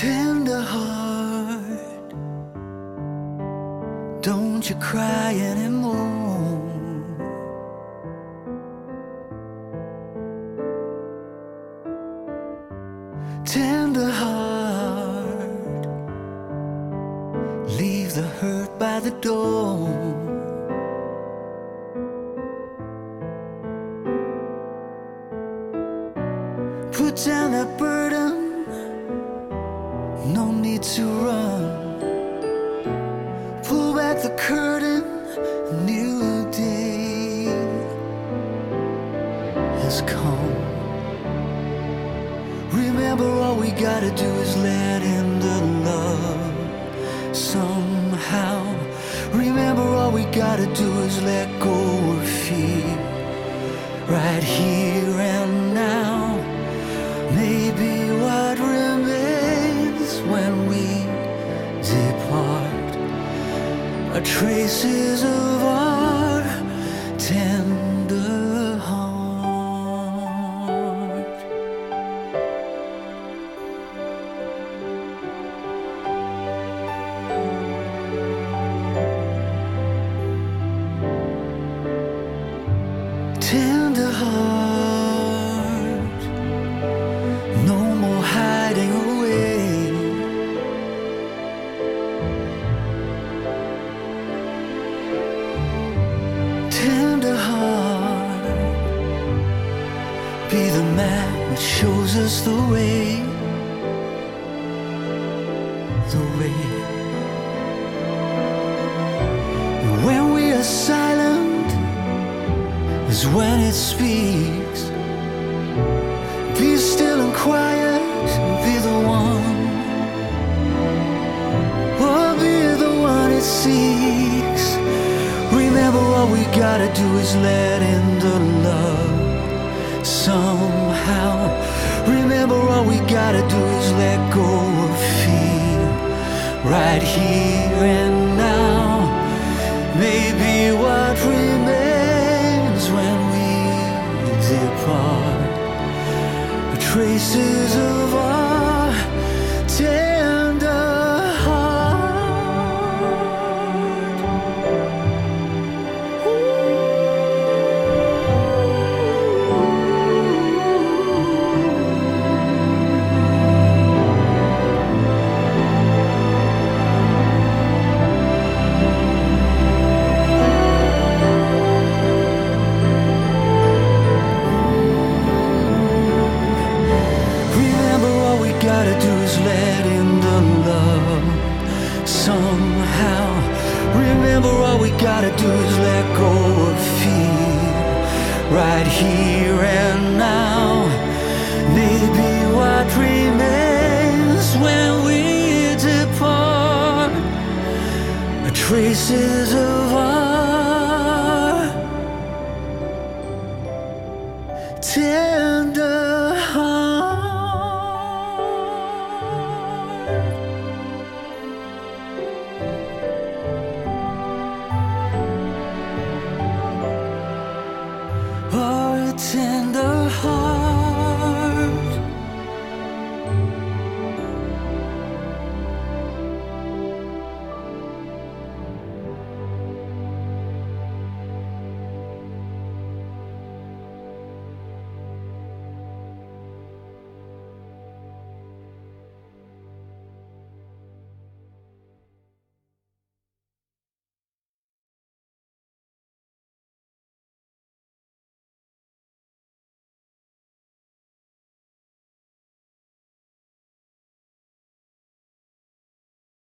Tender heart, don't you cry anymore. Tender heart, leave the hurt by the door. Put down that burden, no need to run. Pull back the curtain, a new day has come. Remember, all we gotta do is let in the love somehow. Remember, all we gotta do is let go of fear, right here and now. Maybe what remains when we depart are traces of our tender heart. Tender heart, no more hiding away. Tender heart, be the map that shows us the way. The way. And when we are silent is when it speaks. Be still and quiet, be the one, or be the one it seeks. Remember, all we gotta do is let in the love somehow. Remember, all we gotta do is let go of fear, right here and now. Maybe what remains when we depart are traces of our tender heart. Gotta do is let in the love somehow. Remember, all we gotta do is let go of fear, right here and now. Maybe what remains when we depart are traces of